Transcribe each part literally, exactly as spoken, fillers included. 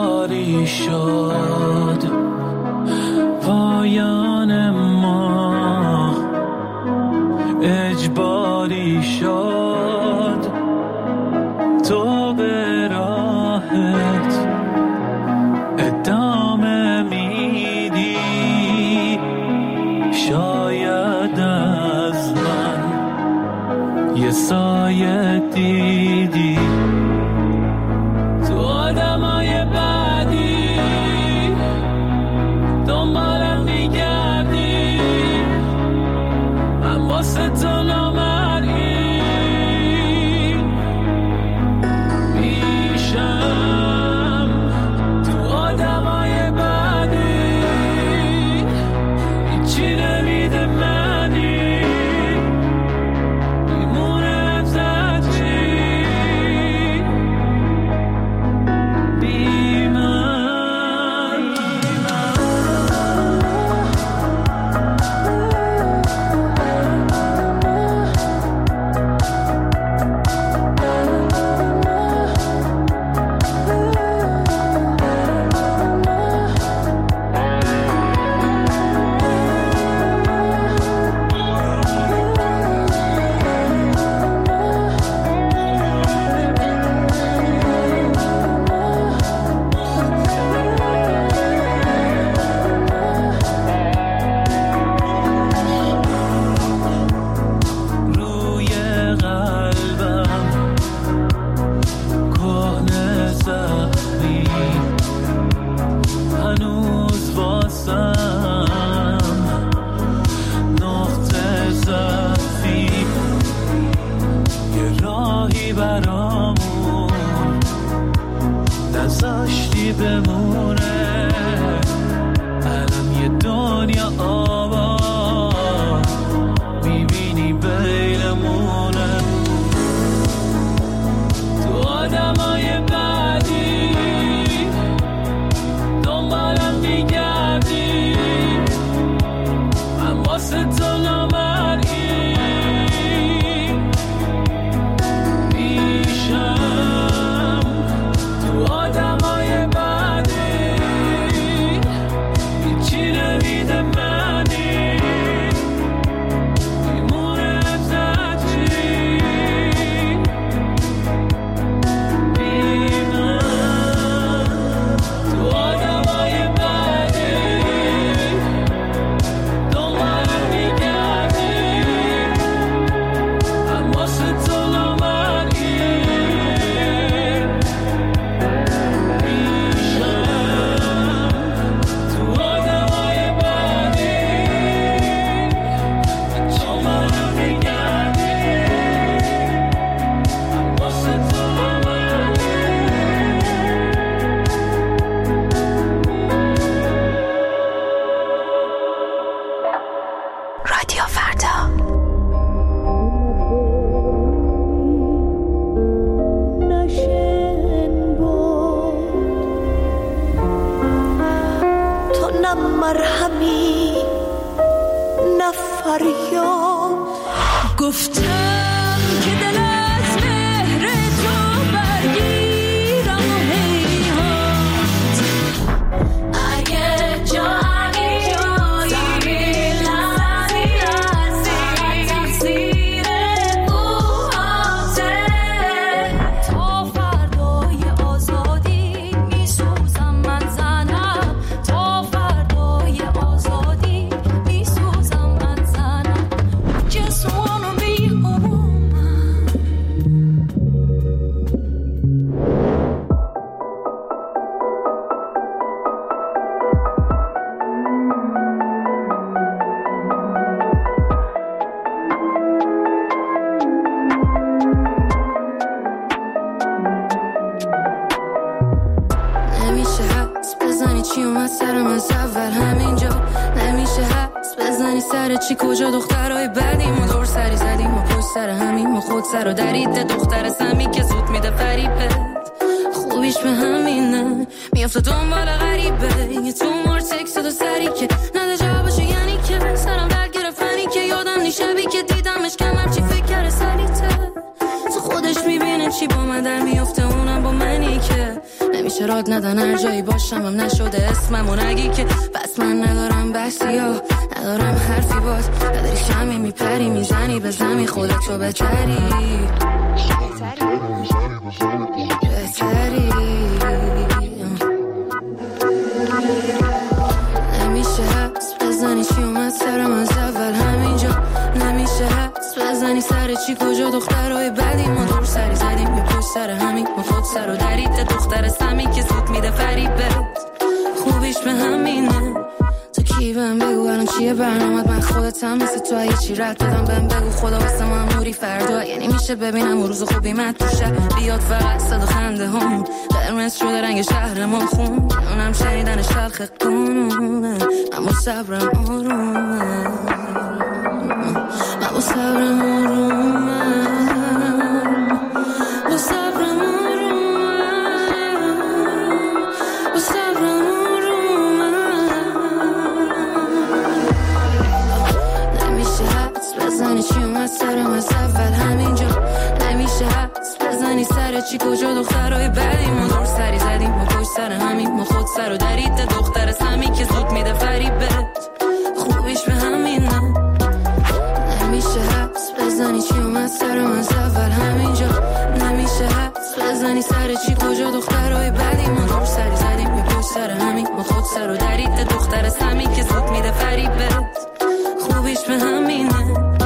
اجباری شد پایان ما، اجباری شد تو به راحت ادامه میدی. شاید از من یه سایه دیدی تو آدمای بعدی، دنبالم میگردی، من واسه تو نامرئی میشم. تو آدمای بعدی هیچی نمیده منی، میمونه ازت چی بی من. روی قلبم کهنه زخمی، هنوز واسم نقطه ضعفی. یه راهی برامون نذاشتی بمونه، الان یه دنیا آباد میبینی بیلمونه. تو آدمای بعدی دنبالم میگردی، من واسه تو نامرئی میشم. تو آدمای بعدی هیچی نمیده منی، میمونه ازت چی بی من. تو آدمای بعدی دنبالم میگردی، من واسه تو نامرئی میشم. تو آدمای بعدی دنبالم میگردی، من واسه تو نامرئی. رادیو فردا. نشن بود تو، نه مرهمی نه فریاد. گفتم که دل از مهر تو برگیرم و هیهات. اگه جایی جایی لحظی لحظی تقصیر موهاته، تا فردای آزادی میسوزم من زنم، تا فردای آزادی میسوزم من زنم. Just wanna be a woman. نمیشه حدس بزنی چی اومد سرم از اول همینجا، نمیشه حدس بزنی سر چی کجا. دخترهای بعدیم و دور سری زدیم و پشت سر همیم و خود سر و دریده. دختر سمی که زود میده فریبت، خوبیش به همینه میافته دنبال غریبه. یه تومار تکست دو سری که نده جوابشو، یعنی که سرم درد گرفتنی که یادم نی شبی که دیدمش کمر چی فکر کرده سریته. تو خودش میبینه چی با من در میافته، اونم با منی که نمیشه همیشه راد ندن هر جایی باشم هم نشده اسممو نگی که بس من ندارم بحثی ها ندارم حرفی باز نداری شمی میپری میزنی به زمین خودتو بتری بتری نمیشه حس بزنی چی اومد سرم از اول همینجا نمیشه حس بزنی سر چی کجا دخترهای بدی ما دور سری زدیم یه پشت سر همین ما خود سر و درید دختر سمی که زود میده فریبه خوبیش به همینه تو کی بهم بگو الان چیه برنامت من خودتم مثل تو یه چی رد دادم بهم بگو خدا واسه من موری فردا یعنی میشه ببینم و روز خوبی من توشه بیاد فقط صدا خنده هم قرمز شده رنگ شهر ما خون اونم شنیدنش تلخ قانونه من با صبرم آرومه من با صبرم آرومه با صبرم آرومه با صبرم آرومه نمیشه حدس بزنی چی اومد سرم از اول همینجا نمیشه حدس بزنی سر چی کجا دخترهای بدی ما دور سری زدیم ما پشت سر همین ما خود سر و درید دختر سمی که زود میده فریبت خوبیش به همینه نمیشه حدس بزنی چی اومد سرم از اول همینجا نمیشه حدس بزنی سر چی کجا دخترهای بدی ما دور سری زدیم یه پشت سر همین ما خود سر و درید دختر سمی که زود میده فریبت خوبیش به همینه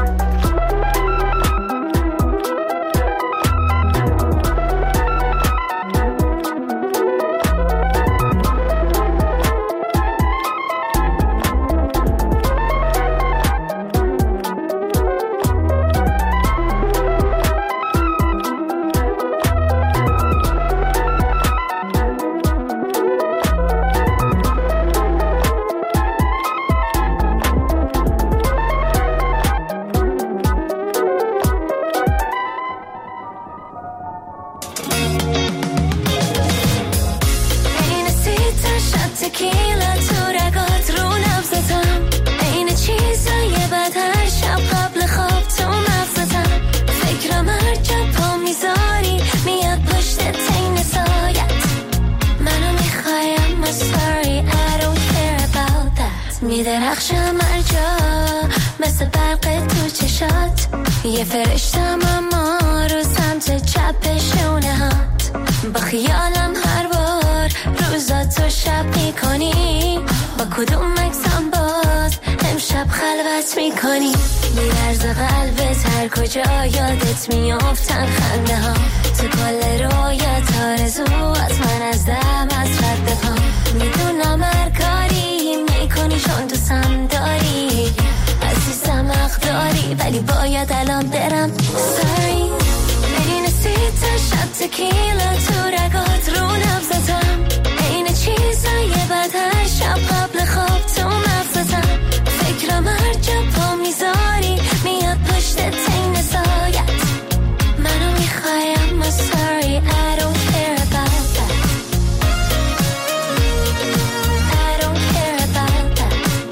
میدرخشم هر جا مثل برق تو چشات یه فرشتم اما رو سمت چپ شونه هات با خیالم هر بار روزاتو شب میکنی با کدوم مکسم باز امشب خلوت میکنی میرز قلبت هر کجا یادت میافتن خنده ها تو کل رویت آرزوات من از دم از رد پا میدونم هر کاری میکنی چون دوستم داری عزیزم حق داری ولی باید الان برم sorry این سیتا شب تکیلا تو رگات رو نبزتم این چیزای بد هر شب قبل خواب تو مغزتم فکرم هر جا پا میذاری میاد پشت تین سایت منو میخوایم ما sorry I don't care about that I don't care about that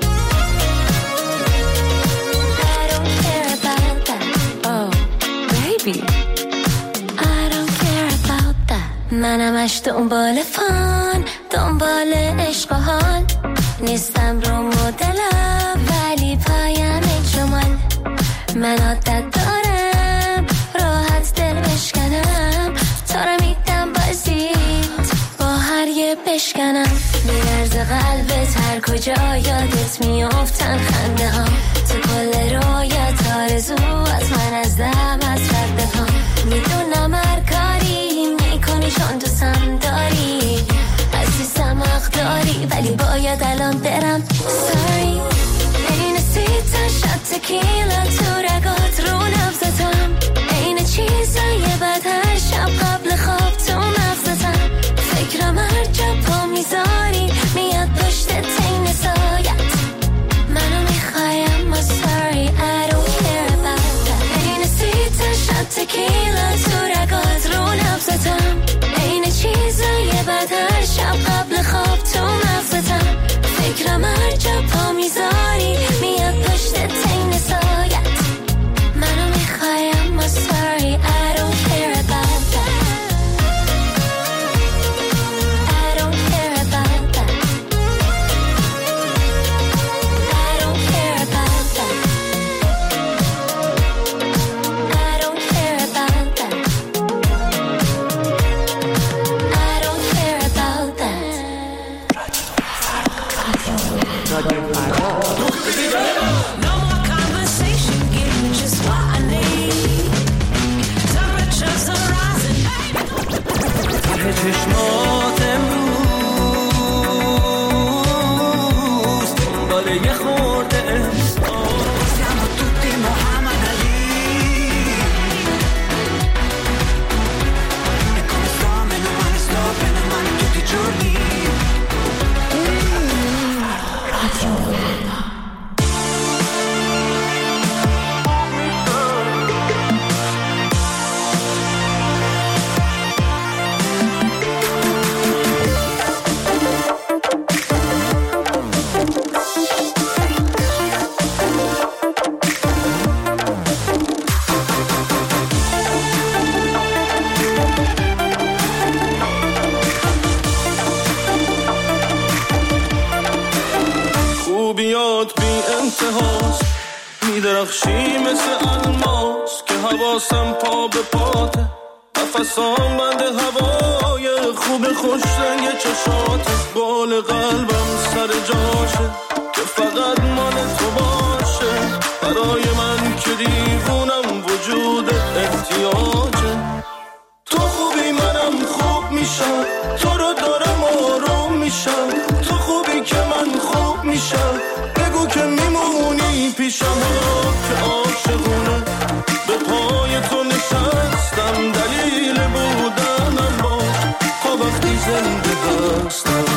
I don't care about that oh baby I don't care about that منمش دنبال فان دنبال عشق و حال نیستم رو مدلم ولی پایم جمال من عادت دارم راحت دل بشکنم تا رو میدم بازیت با هر یه بشکنم میرز قلبت هر کجا یادت میافتن خنده ها تو کل رویت آرزوات من از دم از رد پا میدونم هر کاری میکنی چون دوستم داری عزیزم حق داری ولی باید الان برم sorry این سیتا شب تکیلا تو رگات رو نبزتم این چیزای بد هر شب قبل خواب تو مغزتم فکرم هر جا پا میذاری میاد پشت تین سایت منو میخوایم ما sorry I don't care about that این سیتا شب تکیلا تو رگات رو نبزتم این چیزای بد هر شب قبل خواب تو مغزتم فکرم هر جا پا میذاری میاد پشت تین سایت منو میخوایم ما sorry I don't care about that رادیو فردا. چشمات امروز دنبال یه خورده احساس siamo tutti Muhammad Ali e come sto meno male sto bene male tutti i giorni انتهاست میدرخشی مثل الماس که حواسم پا به پاته نفسام بند هوای خوب خوش رنگ چشاته بال قلبم سر جاشه که فقط مال تو باشه برای من که دیوونم وجود احتیاجه تو خوبی منم خوب میشم تو رو دارم آروم میشم تو خوبی که من خوب میشم بگو که میمونی پیشم که عاشقونه به پای تو نشستم دلیل بودنم باش تا وقتی زنده هستم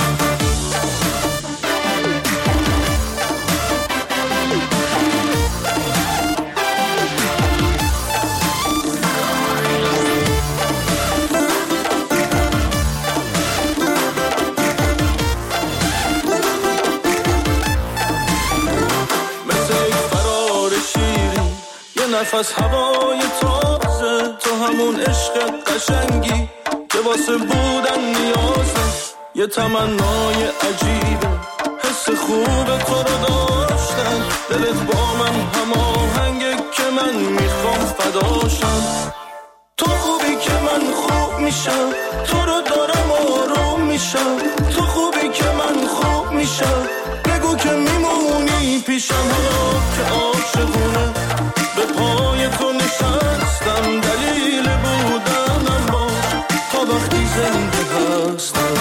نفس هوای تازه تو همون عشق قشنگی که واسه بودن نیازه یه تمنای عجیبه حس خوب تو رو داشتن دلت با من هماهنگه که من میخوام فداشم تو خوبی که من خوب میشم تو رو دارم آروم میشم تو خوبی که من خوب میشم بگو که میمونی پیشم که عاشقونه به پای تو نشستم دلیل بودنم باش تا وقتی زنده هستم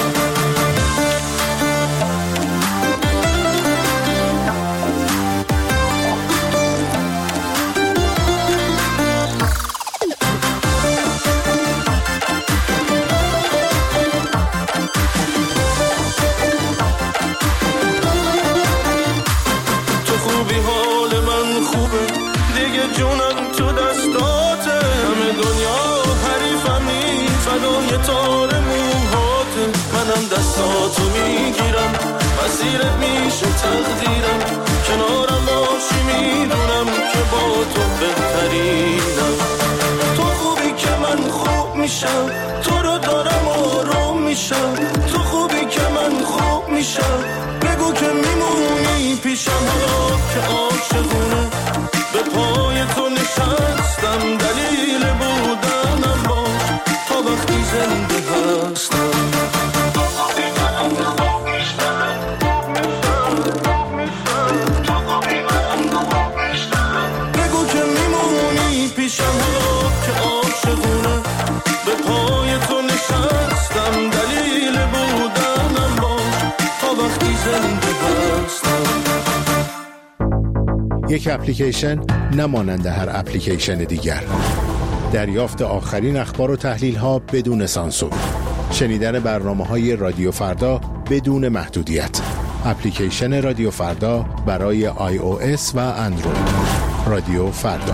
تو خوبی حال من خوبه دیگه جونم تو دستاته همه دنیا حریفمی فدای تار موهاته منم دستاتو میگیرم مسیرت میشه تقدیرم کنارم باشی میدونم که با تو بهترینم تو خوبی که من خوب میشم تو رو دارم آروم میشم تو خوبی که من خوب میشم بگو که میمونی پیشم که عاشقونه به پای تو نشستم دلیل بودنم باش تا وقتی زنده هستم بگو که میمونی پیشم که عاشقونه به پای تو نشستم دلیل بودنم باش تا وقتی زنده هستم یک اپلیکیشن نمانند هر اپلیکیشن دیگر. دریافت آخرین اخبار و تحلیل ها بدون سانسور. شنیدن برنامه‌های رادیو فردا بدون محدودیت. اپلیکیشن رادیو فردا برای آی او اس و اندروید. رادیو فردا.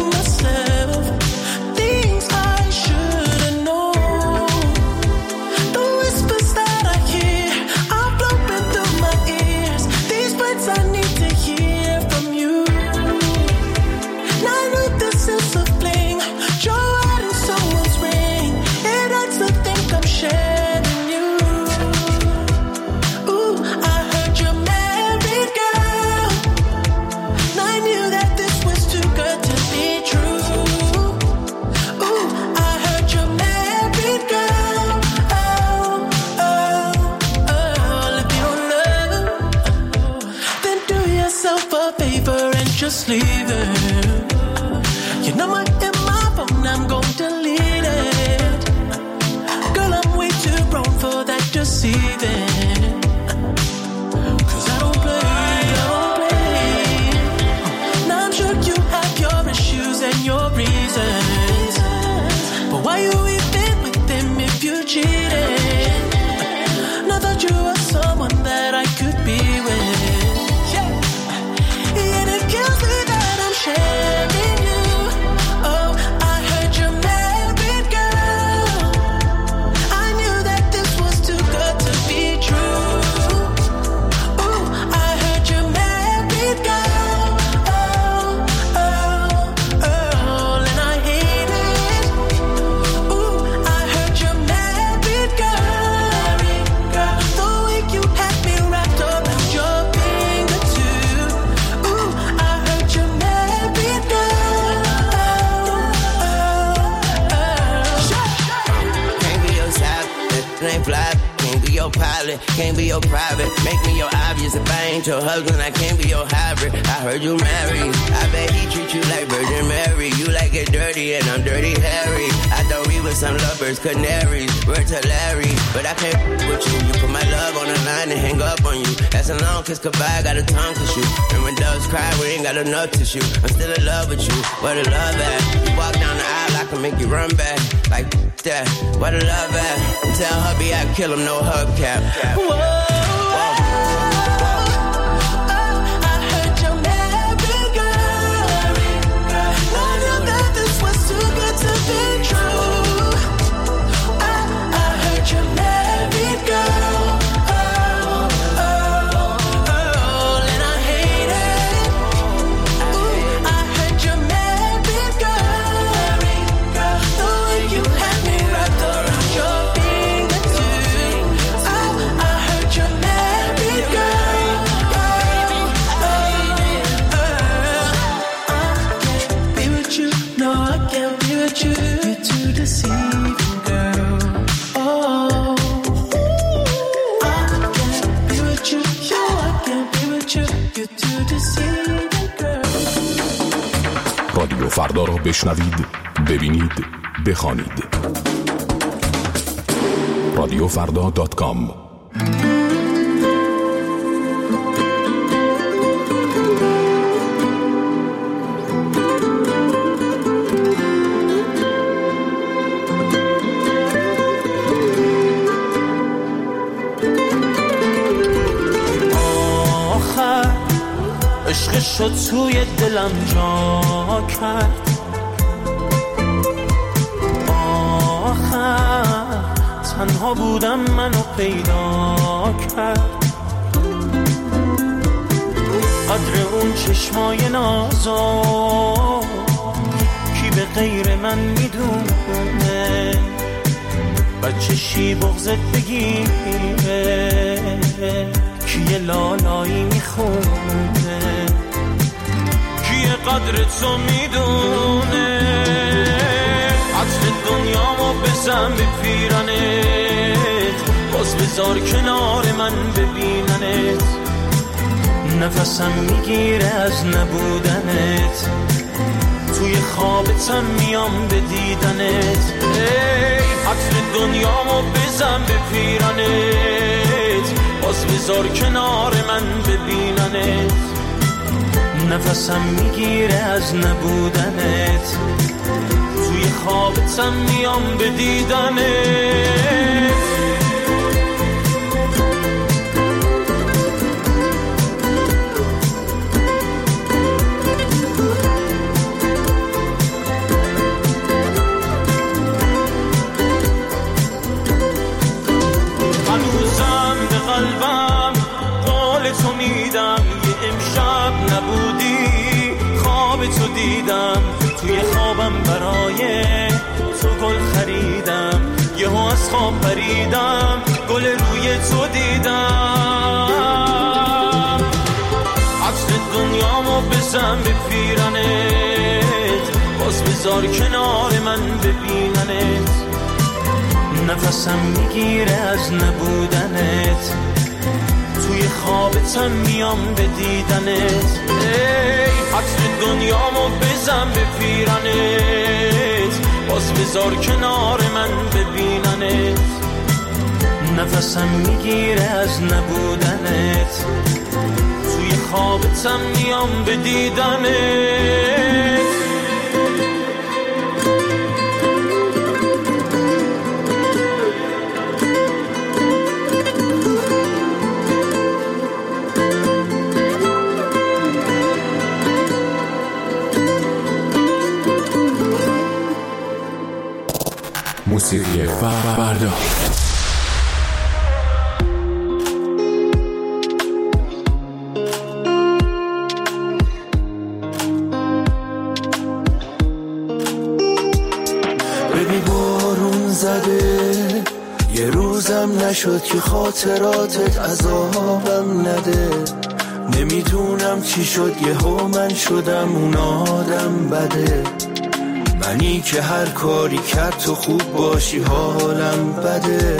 Things I should've known. leaving. Your number in my phone, I'm gon' delete it. Girl, I'm way too grown for that deceiving. Cause I don't play, I don't play. Now I'm sure you have your issues and your reasons, but why you even with them if you cheated? Now that you are someone that I could be with, yeah. And it kills me that I'm sharing you. Oh, I heard you're married, girl. I knew that this was too good to be true. Ooh, I heard you're married, girl. Oh, oh, oh, and I hate it. Ooh, I heard you're married, girl. The way you had me wrapped around your finger too. Ooh, I heard you're married, girl. Can't be your side, that ain't fly. Can't be your pilot, can't be your private. Make me your obvious. If I ain't your husband, I can't be your hybrid. I heard you married. I bet he treat you like Virgin Mary. You like it dirty and I'm dirty Harry. I thought we were some lovers, canaries. Word to Larry, but I can't with you. You put my love on the line and hang up on you. That's a long kiss goodbye, got a tongue to shoot. And when doves cry, we ain't got enough tissue. I'm still in love with you. Where the love at? You walk down the aisle, I can make you run back. Like that, where the love at? Tell hubby I kill him, no hubcap. Whoa. رادیو فردا را بشنوید، ببینید، بخوانید. رادیو فردا دات کام. عشق شد توی دلم جا کرد، آخر تنها بودم منو پیدا کرد. قدر اون چشمای نازو کی به غیر من میدونه، بچه شی بغضت بگیره کیه لالایی میخونه، کیه قدر تو میدونه. عطر دنیامو بزن به پیرنت، باز بذار کنار من ببیننت. نفسم میگیره از نبودنت، توی خوابتم میام به دیدنت. ای عطر دنیامو بزن به پیرنت، باز بذار کنار من ببیننت. نفسم میگیره از نبودنت، توی خوابتم میام به دیدنت. هنوزم به قلبم قول تو میدم، یه امشب نبودی خواب تو دیدم. توی خوابم برای تو گل خریدم، یهو از خواب پریدم گل روی تو دیدم. عطر دنیامو بزن به پیرنت، باز بذار کنار من ببیننت. نفسم میگیره از نبودنت، توی خوابتم میام به دیدنت، ای عطر دنیامو بزن به پیرنت، باز بذار کنار من ببیننت، نفسم میگیره از نبودنت، توی خوابتم میام به دیدنت. موسیقی فردا. ببین بارون زده یه روزم نشد که خاطراتت عذابم نده، نمیدونم چی شد یهو من شدم اون آدم بده، منی که هر کاری کرد تو خوب باشی حالم بده.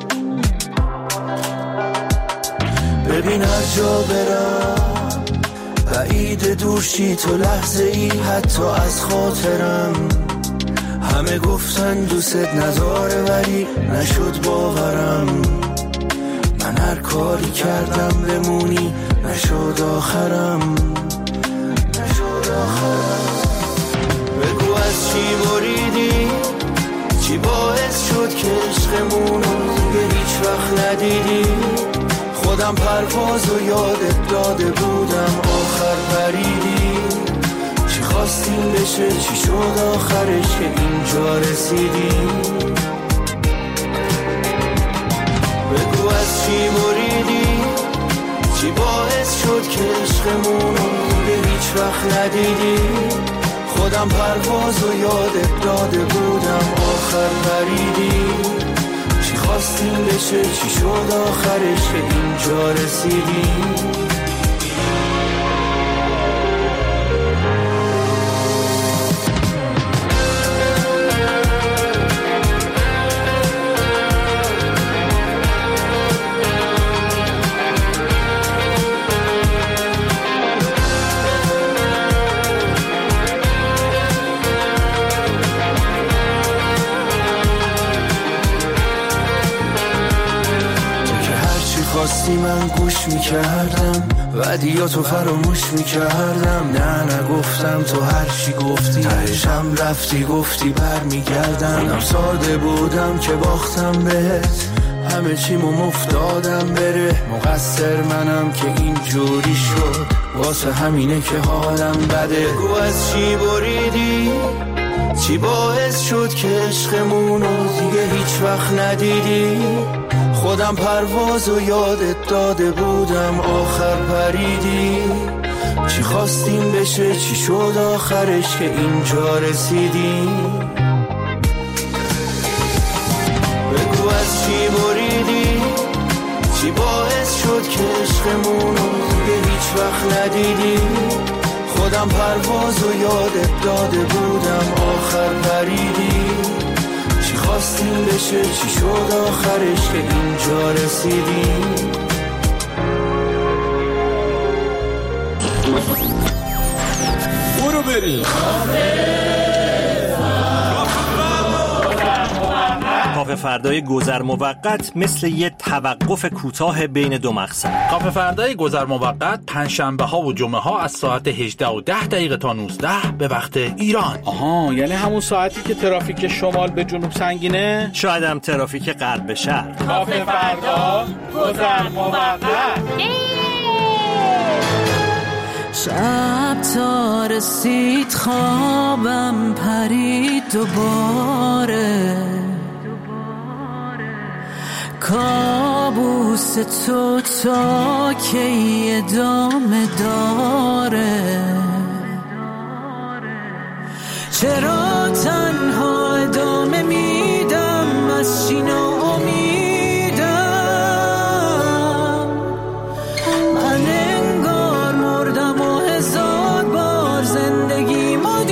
ببین هر جا برم بعید دورشی تو لحظه ای حتی از خاطرم، همه گفتن دوست نداره ولی نشد باورم، من هر کاری کردم بمونی نشد آخرم، نشد آخرم. بگو از چی بریدی، چی باعث شد که عشقمونو دیگه هیچ وقت ندیدی، خودم پرواز و یادت داده بودم آخر پریدی، چی خواستیم بشه چی شد آخرش که اینجا رسیدی. بگو از چی بریدی، چی باعث شد که عشقمونو دیگه هیچ وقت ندیدی، خودم پرواز و یادت داده بودم آخر پریدی، چی خواستیم بشه چی شد آخرش که اینجا رسیدی. خواستی من گوش میکردم ودیاتو فراموش میکردم، نه نگفتم تو هر چی گفتی تهشم رفتی گفتی بر میگردم، منم ساده بودم که باختم بهت همه چیمو مفتادم بره، مقصر منم که اینجوری شد واسه همینه که حالم بده. بگو از چی بریدی، چی باعث شد که عشقمونو دیگه هیچ وقت ندیدی، خودم پرواز و یادت داده بودم آخر پریدی، چی خواستیم بشه چی شد آخرش که اینجا رسیدی. بگو از چی بریدی، چی باعث شد که عشقمونو دیگه هیچ وقت ندیدی، خودم پرواز و یادت داده بودم آخر پریدی، چی خواستیم بشه چی شد آخرش که اینجا رسیدی. برو بریم کافه فردای گذر موقت مثل یه توقف کوتاه بین دو مقصد. کافه فردای گذر موقت پنجشنبه ها و جمعه ها از ساعت هجده و ده دقیقه تا نوزده به وقت ایران. آها، یعنی همون ساعتی که ترافیک شمال به جنوب سنگینه؟ شاید هم ترافیک غرب به شرق. کافه فردا گذر موقت. شب تا رسید خوابم پرید دوباره، کابوس تو تا کی ادامه داره، چرا تنها ادامه میدم از چی ناامیدم، من انگار مردم و هزار بار زندگیمو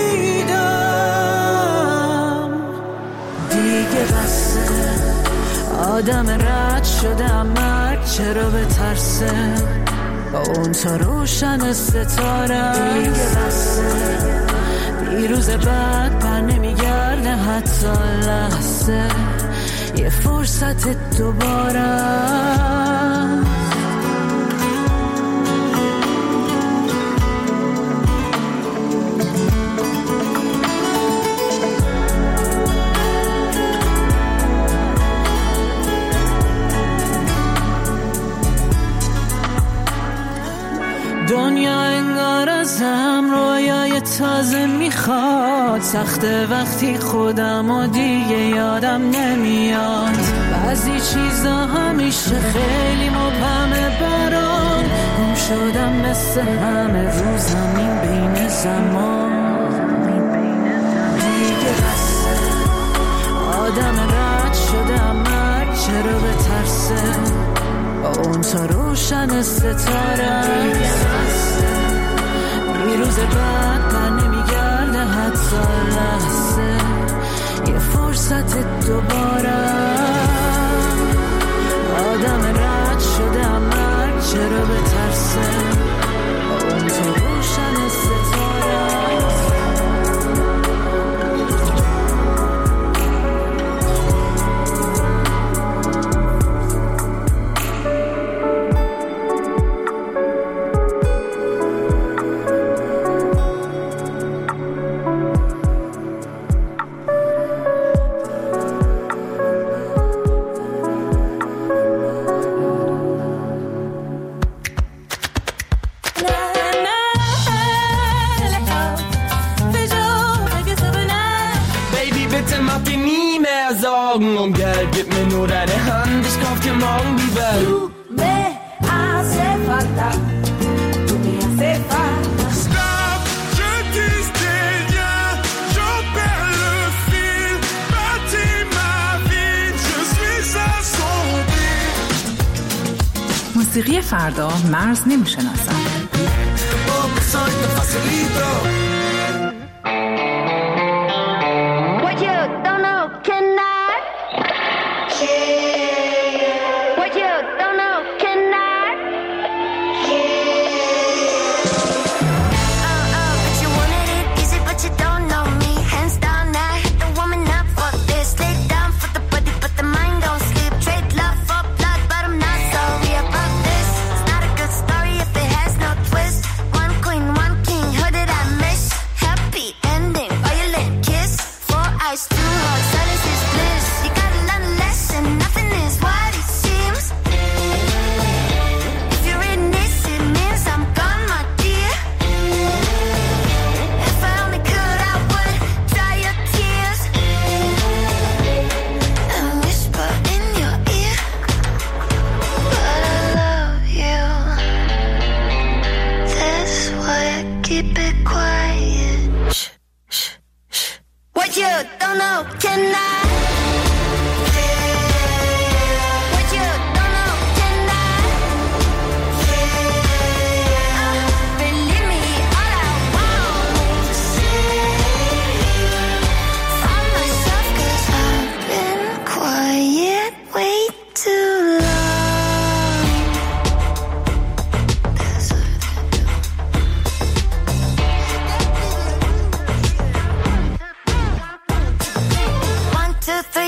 دیدم، دیگه بسه آدم رد شدم مرد چرا به ترسه با اون تا روشن ستاره دیگه بسته دیروز بعد بر نمیگرده حتی لحظه یه فرصت دوباره دنیا انگار ازم رویای تازه میخواد سخته وقتی خودم و دیگه یادم نمیاد بعضی چیزا همیشه خیلی مبهمه برام گم شدم مثل همه رو زمین بین زمان دیگه بسه آدم رد شدم مرگ چرا به ترسه اون تا روشن ستاره دیروز بعد بر نمیگرده حتی لحظه یه فرصت دوباره آدم رد شده مرگ چرا به ترسه اون تا روشن ستاره Um Geld, gib mir nur deine Hand, ich kauf dir morgen die Welt. Du me hace falta, tu me hace falta. Stop, je dis rien, j'en perds le fil. Bâtis ma vie, je suis assombri. موسیقی فردا مرز نمیشناسد. Two, three.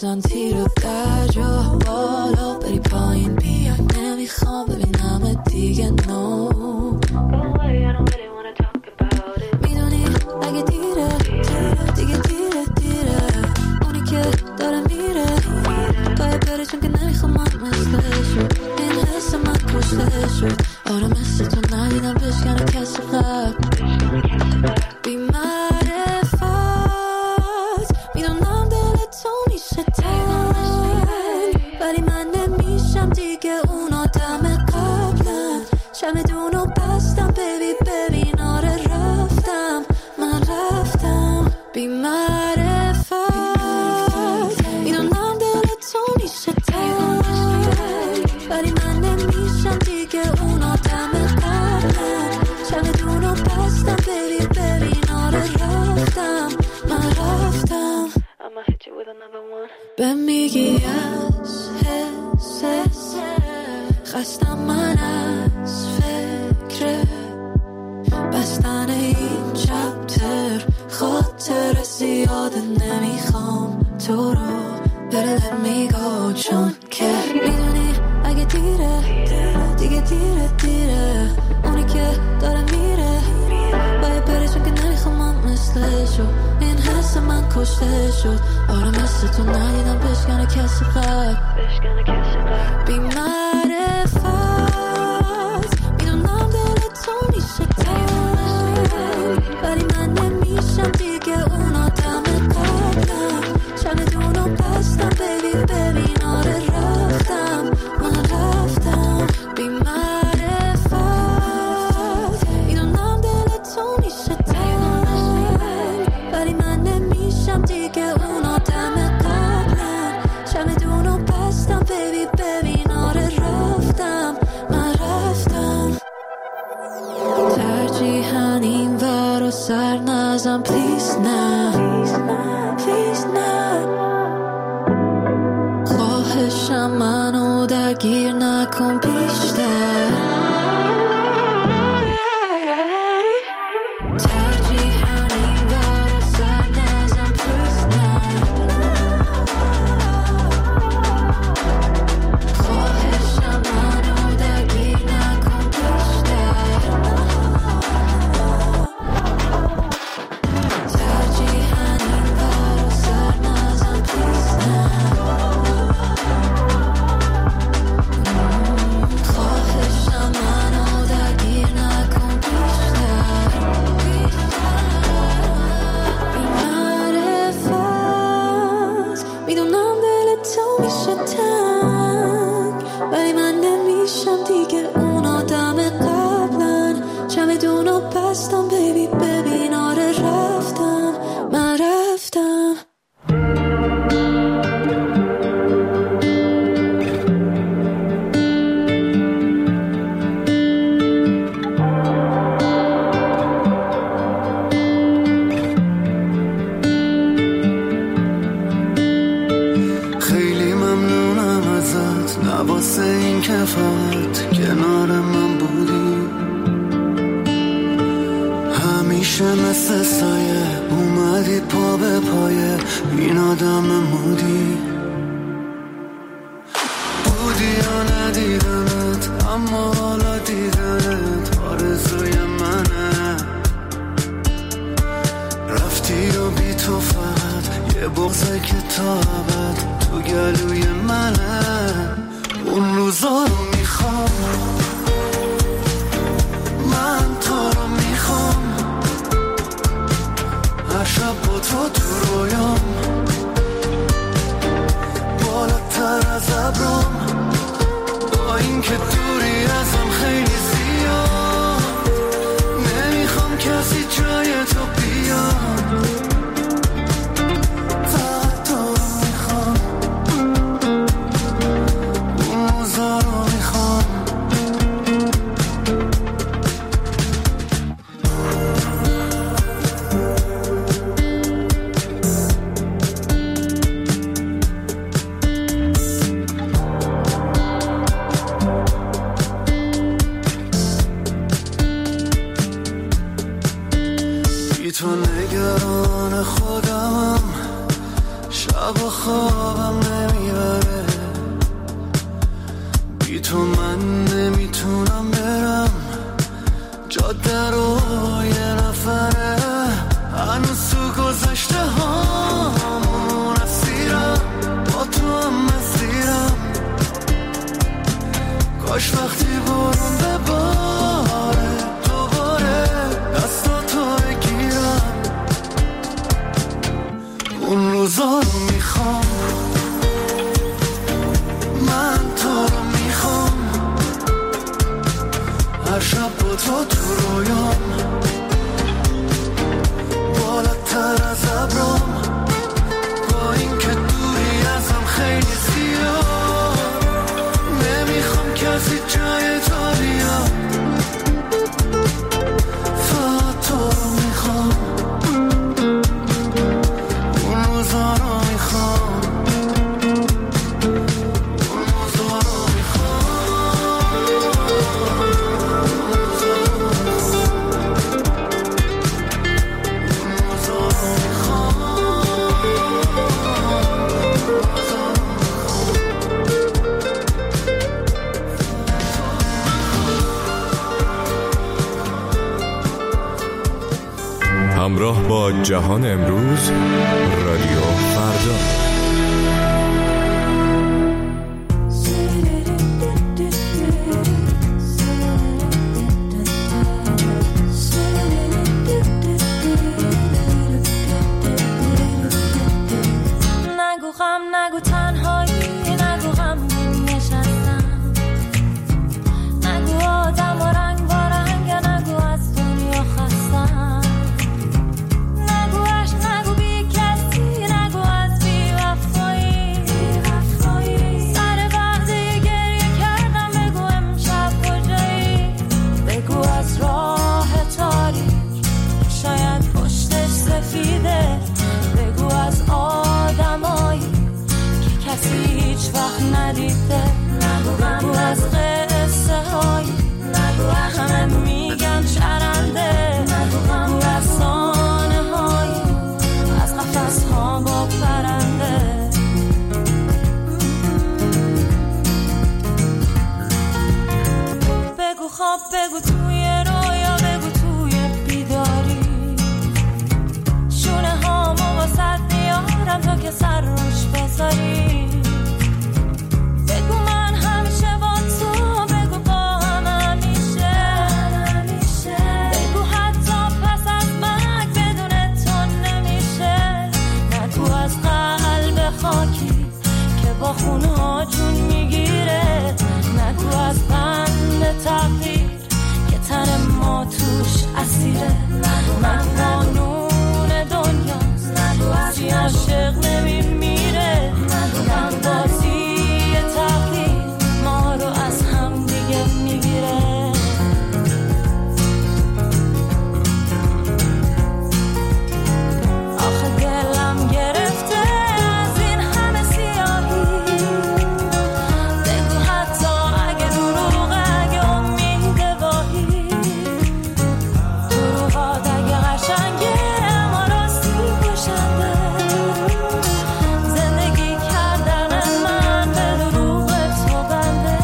بزن تیرو در جا بالا بری پایین بیا نمیخوام ببینم دیگه نو میدونی اگه دیره دیگه دیره دیره اونی که داره میره باید بره چون که نمیخوام من مثل شد این حس من کشته شد آره مثل تو ندیدم بشکنه کسی قبل بی معرفت میدونم دل تو میشه تنگ ولی من نمیشم دیگه اون آدم قبلن چمدونو بستم بیبی ببین آره رفتم من رفتم بی معرفت میدونم دل تو میشه تنگ ولی من نمیشم دیگه اون آدم قبلن چمدونو بستم بیبی ببین آره رفتم من رفتم به میگی از حس خستم من از فکر بستن این چپتر خاطر زیاده نمیخوام تو رو بره let me go چون که میدونی اگه دیره دیگه دیره دیره اونی که داره میره باید بره چون که نمیخوام من مثل شو این حس من کشته شد آره مثل تو ندیدم بشکنه کسی قبل بی معرفت میدونم دل تو میشه تنگ ولی من نمیشم دیگه اون آدم قبلم چمدونو بستم بیبی ببین آره رفتم من رفتم بی معرفت میدونم دل تو میشه تنگ ولی من نمیشم دیگه اون آدم قبلم چمدونو بستم بیبی ببین آره رفتم من رفتم ترجیحاً این ور و سر نزم پلیز نه پلیز نه خواهشم منو درگیر نکن بیشتر ترجیحاً این ور و سر نزم پلیز نه خواهشم منو درگیر نکن بیشتر ترجیحاً این ور و سر نزم پلیز نه خواهشم منو درگیر نکن بیشتر بی معرفت میدونم دل تو میشه تنگ ولی من نمیشم دیگه اون آدم قبلن چمدونو بستم بیبی ببین آره رفتم من رفتم خیلی ممنونم ازت نواسه این که فقط کنار من بودی همیشه مثل سایه اومدی پا به پایه این آدم مودی بودی یا ندیدمت اما حالا دیدنت آرزوی منه رفتی و بی تو فقط یه بغضه که تا ابد تو گلوی منه اون روزا رو میخوام من تو رو میخوام هر شب با تو تو رویام بالاتر از ابرام با این که دوری ازم خیلی زیاد نمیخوام کسی جای تو بیاد بی تو من نمیتونم برم، جاده رو یه نفره، هنوز تو گذشته هامون اسیرم، با تو هم مسیرم. کاش وقتی بارون بباره دوباره دستاتو بگیرم، اون روزا رو میخوام، من تو رو میخوام، هر شب با تو تو رویام، بالاتر از ابرام، با این که دوری ازم خیلی زیاد، نمیخوام کسی جای تو بیاد، فقط تو رو میخوام، اون روزا رو میخوام، اون روزا رو همراه با جهان امروز، رادیو فردا. نگو غم، نگو تنهایی، نگو غم نشستم، نگو آدم و رنگ با رنگ، نگو از دنیا خستم، نگو عشق، نگو بی کسی، نگو از بی وفایی، سر وقتی گریه کردم بگو امشب کجایی، بگو از راه تاریک شاید پشتش سفیده، بگو از آدمایی که کسی هیچ وقت ندیده، بگو از قصه هایی همه میگن شرنده، بگو از سانه هایی از قفس ها با پرنده، بگو خواب، بگو توی رویا، بگو توی بیداری، شونه هامو واسد میارم تا که سر روش بذاری، بگو من همیشه با تو، بگو با هم همیشه، بگو حتی پس از مرگ بدون تو نمیشه، نگو از قلب خاکی که با خونها جون میگیره، نگو از بند تقدیر که تن ما توش اسیره، نگو قانون دنیاست کسی عاشق نمیمیره، من بازی تقدیر ما رو از هم دیگه میگیره، آخه دلم گرفته از این همه سیاهی، بگو حتی اگه دروغه، اگه امید واهی، دروغات اگه قشنگه اما راستی کشنده، زندگی کردن من به دروغ تو بنده،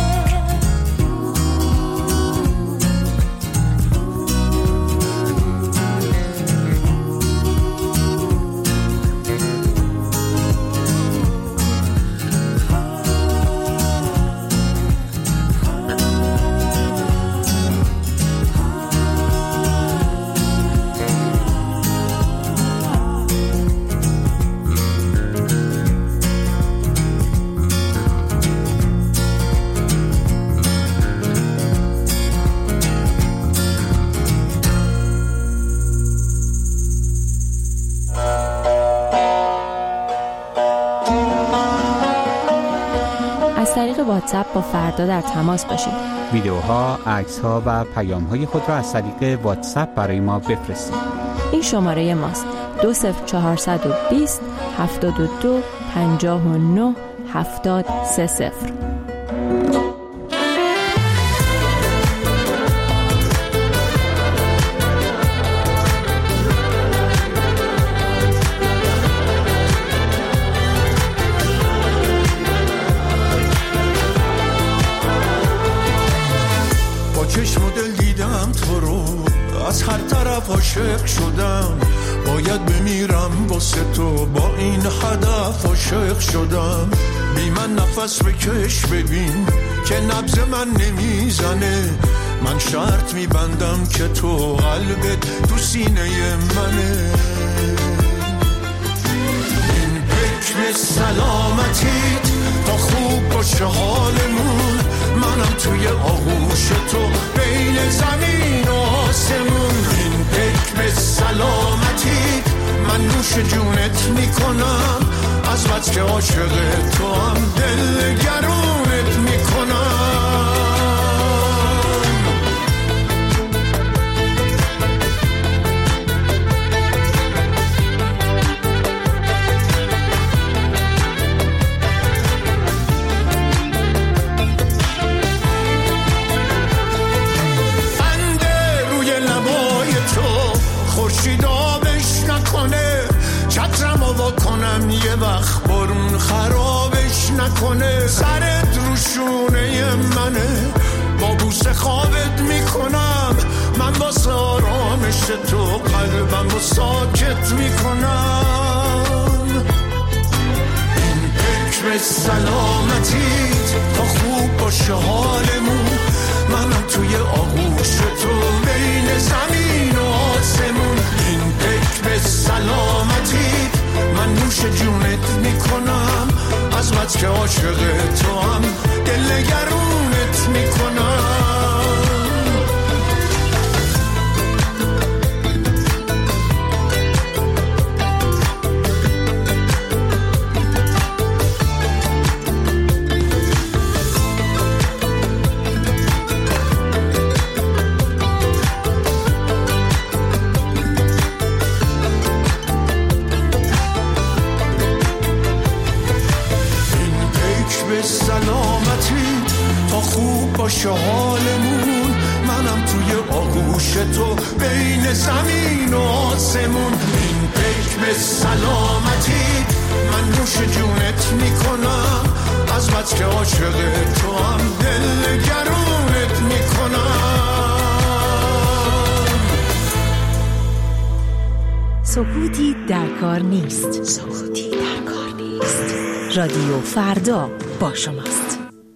از طریق واتساپ با فردا در تماس باشید. ویدیوها، عکس‌ها و پیام‌های خود را از طریق واتساپ برای ما بفرستید. این شماره ماست: دو صفر چهارصد و بیست هفتاد و دو پنجاه و نه هفتاد سه صفر. چشم و دل دیدم تو رو، از هر طرف عاشق شدم. باید بمیرم واسه تو، با این هدف عاشق شدم. بی من نفس بکش ببین که نبض من نمیزنه. من شرط میبندم که تو قلبت تو سینه منه. این حکم سلامتیت تا خوب باشه حالمون. منم توی آغوش تو بین زمین و آسمون. این حکم سلامتیت من نوش جونت میکنم. از بس که عاشق تو هم دل گرونت میکنم. بنده روی لبای تو خورشید آبش نکنه. چترم وا کنم یه وقت برون خرابش نکنه. سرت رو شونه منه، با بوسه خوابت میکنم. من واسه آرامش تو قلبم رو ساکت میکنم. این حکم سلامتیت تا خوب باشه حالمون. منم توی آغوش تو بین زمین و آسمون. این حکم سلامتیت من نوش جونت میکنم. از بس که عاشق تو هم دل گرونت میکنم. باشه حالمون. منم توی آغوش تو بین زمین و آسمون. این حکم سلامتی من نوش جونت میکنم. از بس که عاشق تو هم دل گرونت میکنم. سکوتی در کار نیست. سکوتی در کار نیست. رادیو فردا با شماست.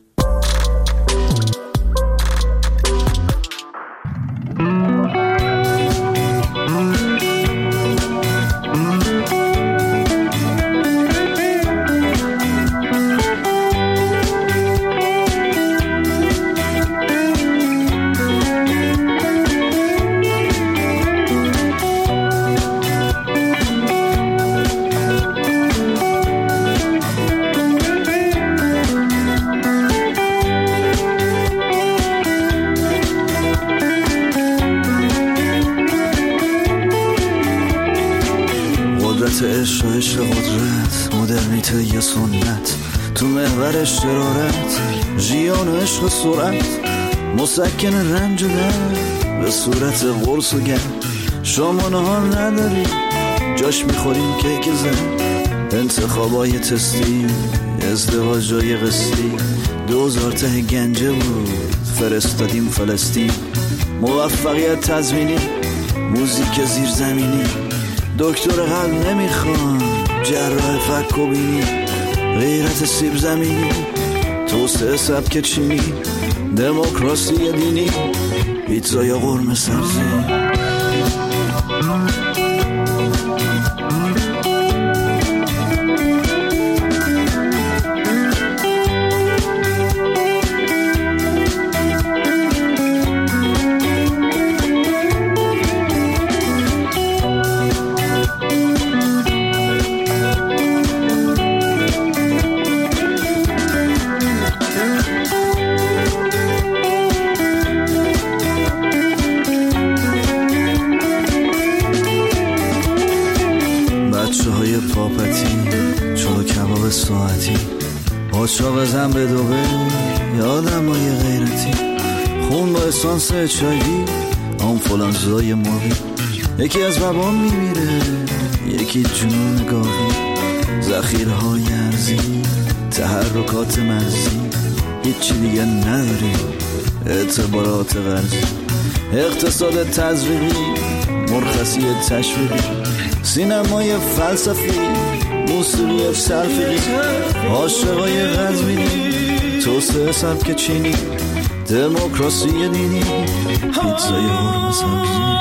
عشق و عشق قدرت، مدرنیته یا سنت، تو محور شرارت، ژیان و عشق و سرعت، مسکن رنج و درد به صورت قرص و گرد. شما نهار نداری جاش میخوریم کیک زن، انتخابای تستی، ازدواجای قسطی، دوزار ته گنجه بود فرستادیم فلسطین. موفقیت تضمینی، موزیک زیرزمینی، دکتر قلب نمیخوان جراح فک و بینی، غیرت سیب زمینی، توسعه سبک چینی، دموکراسی دینی، پیتزا یا قرمه سبزی. آشاق زن به دوبه یادم های غیرتی، خون با اسانس چایوی آنفولانزای ماهی، یکی از بابام میمیره یکی جنون گاهی، ذخیره های ارزی، تحرکات مرزی، هیچی دیگه نداریم اعتبارات قرضی، اقتصاد تزریقی، مرخصی تشویقی، سینمای فلسفی، موسیقی سلفی، عاشقای قزوینی، توسعه سبک چینی، دموکراسی دینی، پیتزای قرمه سبزی.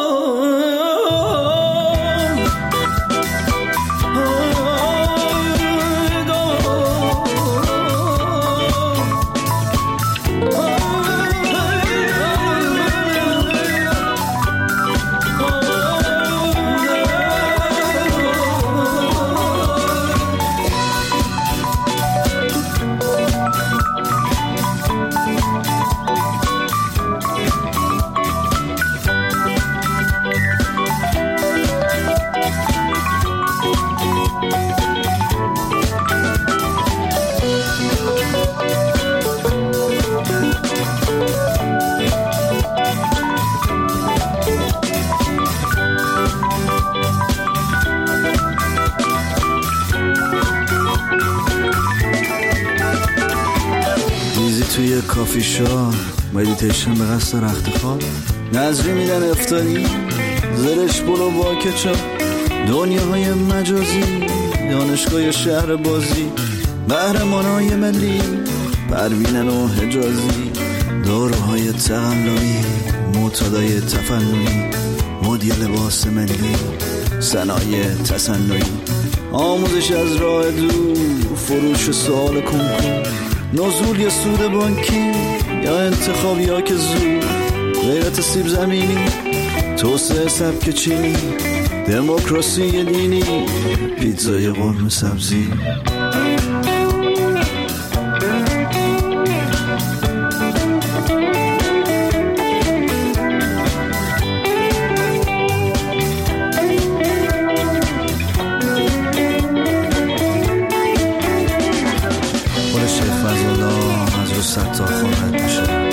توی کافی شا مدیتیشن به قصد رخت خواب، نظری میدن افتاری، زرش برو با کچا، دنیاهای مجازی، دانشگاه شهر بازی، قهرمانای ملی، پروینن و حجازی، داروهای تقلبی، معتادای تفننی، مدی لباس ملی، صنایع تصنعی، آموزش از راه دور، فروش سوال کنکور، نزول یا سود بانکی یا انتخاب یا که زود، غیرت سیب زمینی، توسعه سبک چینی، دموکراسی دینی، پیتزای قرمه سبزی. شیخ فضل الله از رو صد تا خواهد میشه.